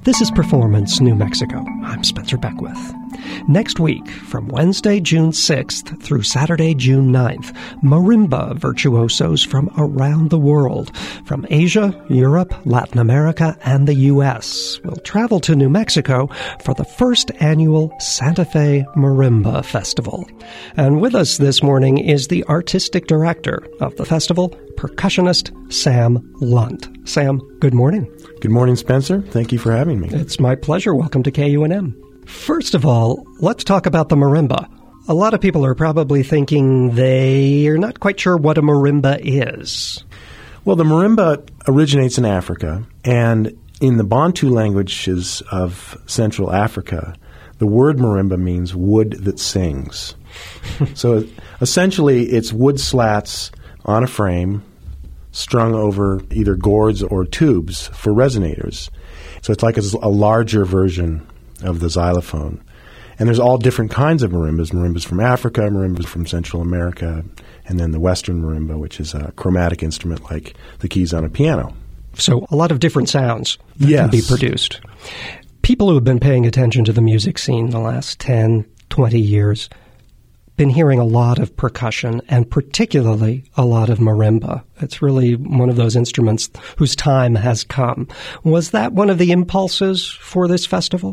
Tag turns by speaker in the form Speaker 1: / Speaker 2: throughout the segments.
Speaker 1: This is Performance New Mexico. I'm Spencer Beckwith. Next week, from Wednesday, June 6th through Saturday, June 9th, marimba virtuosos from around the world, from Asia, Europe, Latin America, and the U.S. will travel to New Mexico for the first annual Santa Fe Marimba Festival. And with us this morning is the artistic director of the festival, percussionist Sam Lunt. Sam, good morning.
Speaker 2: Good morning, Spencer. Thank you for having me.
Speaker 1: It's my pleasure. Welcome to KUNM. First of all, let's talk about the marimba. A lot of people are probably thinking they are not quite sure what a marimba is.
Speaker 2: Well, the marimba originates in Africa, and in the Bantu languages of Central Africa, the word marimba means wood that sings. So essentially, it's wood slats on a frame strung over either gourds or tubes for resonators. So it's like a larger version of the xylophone. And there's all different kinds of marimbas. Marimbas from Africa, marimbas from Central America, and then the Western marimba, which is a chromatic instrument like the keys on a piano.
Speaker 1: So a lot of different sounds that can be produced. People who have been paying attention to the music scene the last 10, 20 years been hearing a lot of percussion, and particularly a lot of marimba. It's really one of those instruments whose time has come. Was that one of the impulses for this festival?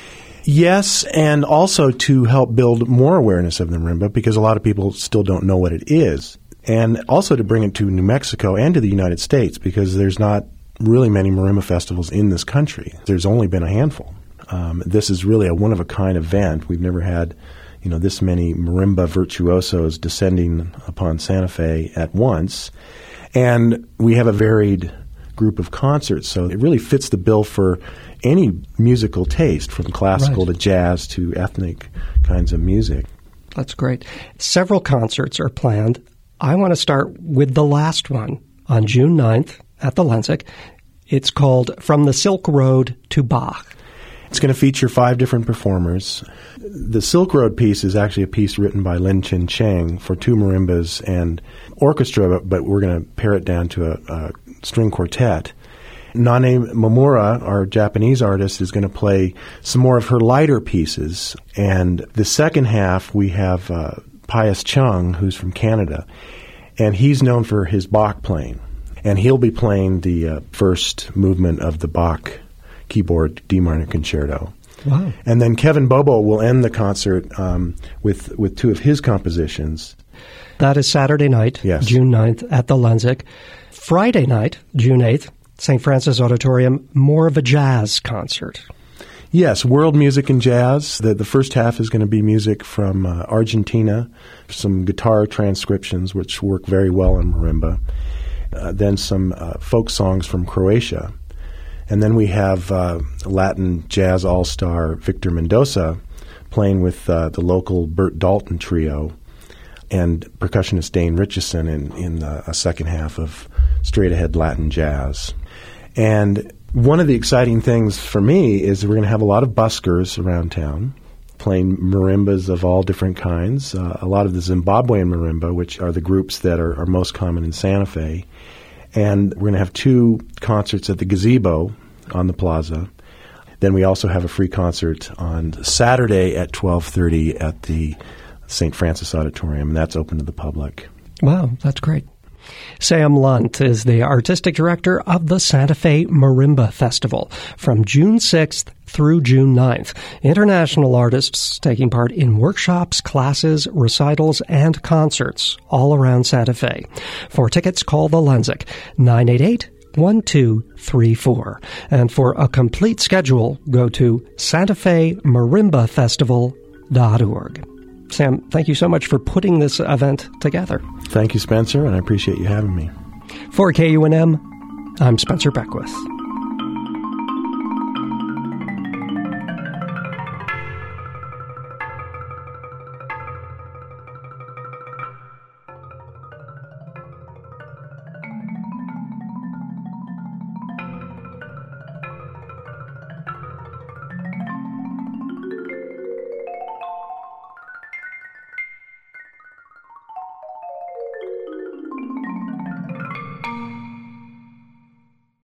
Speaker 2: Yes, and also to help build more awareness of the marimba, because a lot of people still don't know what it is. And also to bring it to New Mexico and to the United States, because there's not really many marimba festivals in this country. There's only been a handful. This is really a one-of-a-kind event. We've never had this many marimba virtuosos descending upon Santa Fe at once. And we have a varied group of concerts, so it really fits the bill for any musical taste, from classical to jazz to ethnic kinds of music.
Speaker 1: That's great. Several concerts are planned. I want to start with the last one on June 9th at the Lensic. It's called From the Silk Road to Bach.
Speaker 2: It's going to feature 5 different performers. The Silk Road piece is actually a piece written by Lin Chin Cheng for 2 marimbas and orchestra, but we're going to pare it down to a string quartet. Nane Momura, our Japanese artist, is going to play some more of her lighter pieces. And the second half, we have Pius Chung, who's from Canada, and he's known for his Bach playing. And he'll be playing the first movement of the Bach keyboard D minor concerto.
Speaker 1: Wow. And
Speaker 2: then Kevin Bobo will end the concert with 2 of his compositions.
Speaker 1: That is Saturday night, June 9th, at the Lensic. Friday night, June 8th, St. Francis Auditorium, more of a jazz concert.
Speaker 2: Yes, world music and jazz. The first half is going to be music from Argentina, some guitar transcriptions, which work very well on marimba, then some folk songs from Croatia. And then we have Latin jazz all-star Victor Mendoza playing with the local Bert Dalton trio, and percussionist Dane Richardson in a second half of straight-ahead Latin jazz. And one of the exciting things for me is we're going to have a lot of buskers around town playing marimbas of all different kinds, a lot of the Zimbabwean marimba, which are the groups that are most common in Santa Fe. And we're going to have 2 concerts at the Gazebo on the plaza. Then we also have a free concert on Saturday at 12:30 at the St. Francis Auditorium, and that's open to the public.
Speaker 1: Wow, that's great. Sam Lunt is the artistic director of the Santa Fe Marimba Festival from June 6th through June 9th. International artists taking part in workshops, classes, recitals, and concerts all around Santa Fe. For tickets, call the Lensic, 988-1234. And for a complete schedule, go to santafemarimbafestival.org. Sam, thank you so much for putting this event together.
Speaker 2: Thank you, Spencer, and I appreciate you having me.
Speaker 1: For KUNM, I'm Spencer Beckwith.